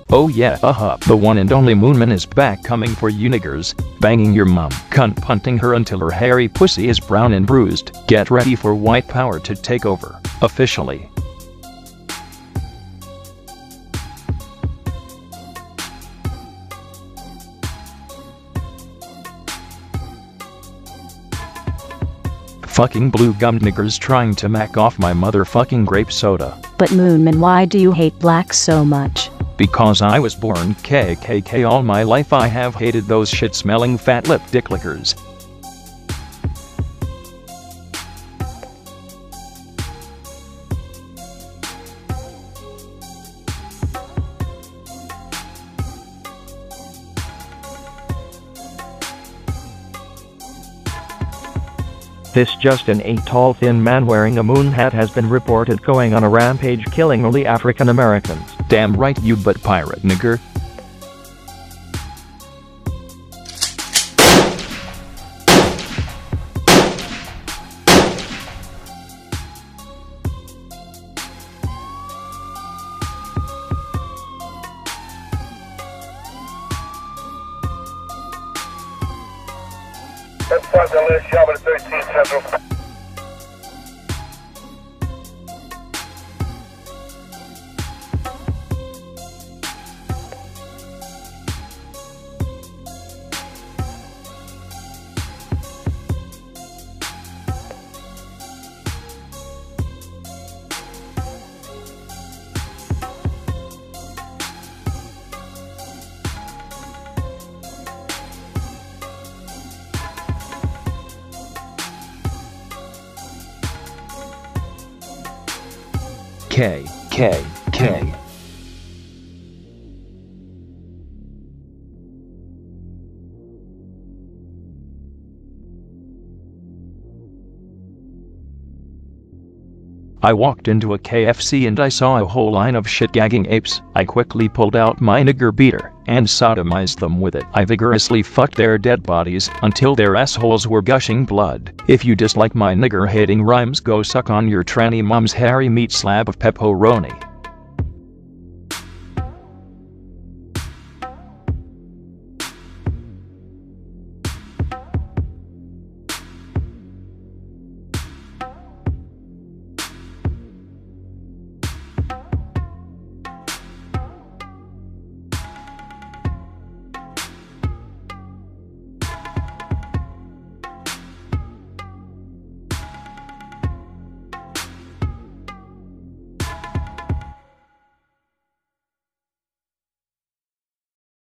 Oh yeah, the one and only Moonman is back coming for you niggers, banging your mom, cunt punting her until her hairy pussy is brown and bruised. Get ready for white power to take over, officially. Fucking blue-gummed niggers trying to mack off my motherfucking grape soda. But Moonman, why do you hate blacks so much? Because I was born KKK all my life. I have hated those shit-smelling fat-lip dick lickers. This Justin, a tall thin man wearing a moon hat, has been reported going on a rampage killing only African Americans. Damn right you butt pirate nigger. That's part of the last job at 13 Central. K. I walked into a KFC and I saw a whole line of shit-gagging apes. I quickly pulled out my nigger beater and sodomized them with it. I vigorously fucked their dead bodies until their assholes were gushing blood. If you dislike my nigger-hating rhymes, go suck on your tranny mom's hairy meat slab of pepperoni.